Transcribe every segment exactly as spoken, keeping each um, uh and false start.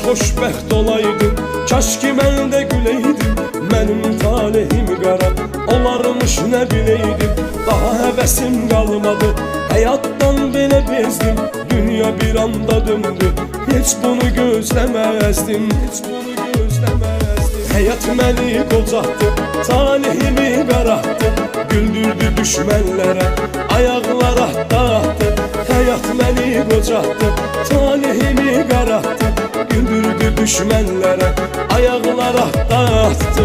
xoşbəxt olaydım. Kaş ki mən də güləydim, mənim talihim qara olarmış nə biləydim. Daha həvəsim qalmadı, həyatdan belə bezdim. Dünya bir anda döndü, heç bunu gözləməzdim, heç bunu gözləməzdim. Həyat məni qocatdı, talihimi qaratdı, güldürdü düşmənlərə, ayaqlara dağıtdı. Həyat məni qocatdı, talihimi qaratdı, güldürdü düşmənlərə, ayaqlara dağıtdı.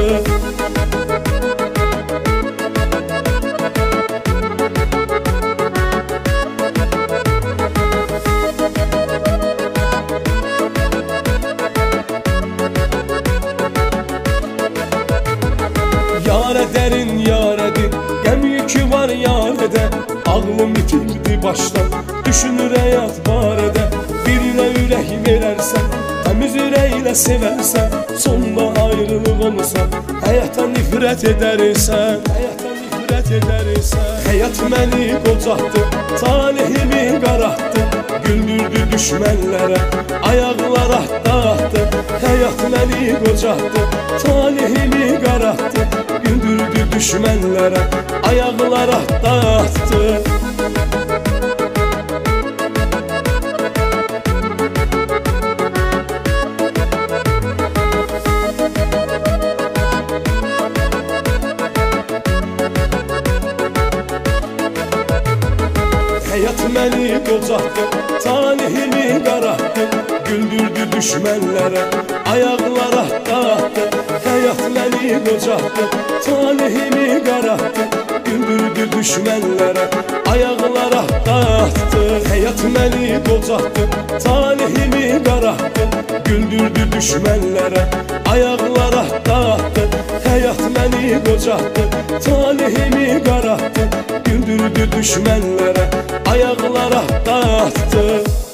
Yarə dərin yarədir, qəm yükü var yarədə. Ağlım itirdi başdan, düşünür həyat barədə. Birinə ürək verərsən, təmiz ürəklə sevərsən, sonda ayrılıq olsa, həyata nifrət edərsən, həyata nifrət edərsən. Həyat məni qocatdı, talihimi qaratdı, güldürdü düşmənlərə, ayaqlara dağıtdı. Həyat məni qocatdı, talihimi qaratdı, güldürdü düşmənlərə, ayaqlara dağıtdı. Həyat məni qocatdı, talihimi qaratdı, güldürdü düşmənlərə, ayaqlara dağıtdı. Həyat məni qocatdı, talihimi qaratdı, güldürdü düşmənlərə, ayaqlara dağıtdı. Həyat məni qocatdı, talihimi qaratdı, güldürdü düşmənlərə, ayaqlara dağıtdı. Həyat məni qocatdı, talihimi qaratdı, güldürdü düşmənlərə, ayaqlara dağıtdı.